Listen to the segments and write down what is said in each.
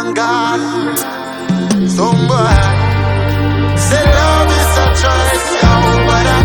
thank God. Some boy say love is a choice, yo, but I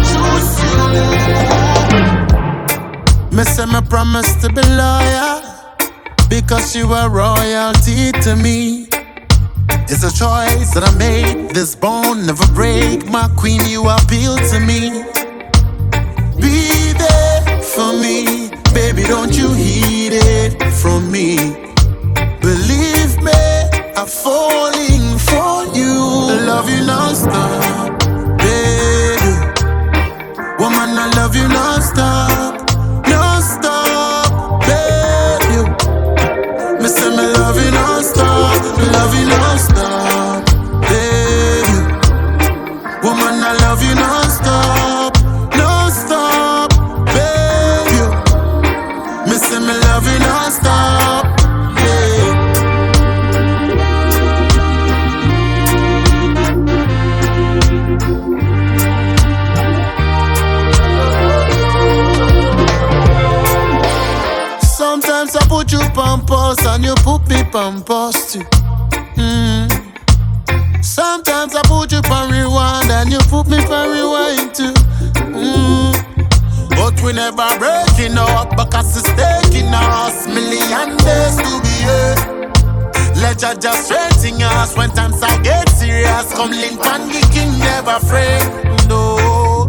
choose you. Me say me promise to be loyal, because you are royalty to me. It's a choice that I made. This bone never break. My queen, you appeal to me. Be there for me, baby, don't you heed it from me. Believe me, I'm falling for you. Love you non-stop, baby. Woman, I love you non-stop, non-stop, baby. Me say me love you non-stop, love you non-stop, baby. Woman, I love you non-stop, non-stop, baby. Me say me love you non-stop, yeah. Sometimes I put you on pause and you put me on pause too. Sometimes I put you on rewind and you put me on rewind too. But we never breaking up because it's taking us million days to be here. Let you just straighten us when times I get serious. Come link and the king never afraid. No.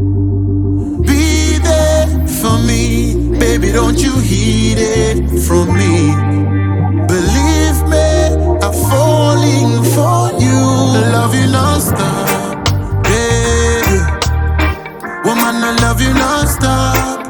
Be there for me, baby, don't you heed it from me. Believe me, I'm falling for you. Love you non-stop, baby. Woman, I love you non-stop,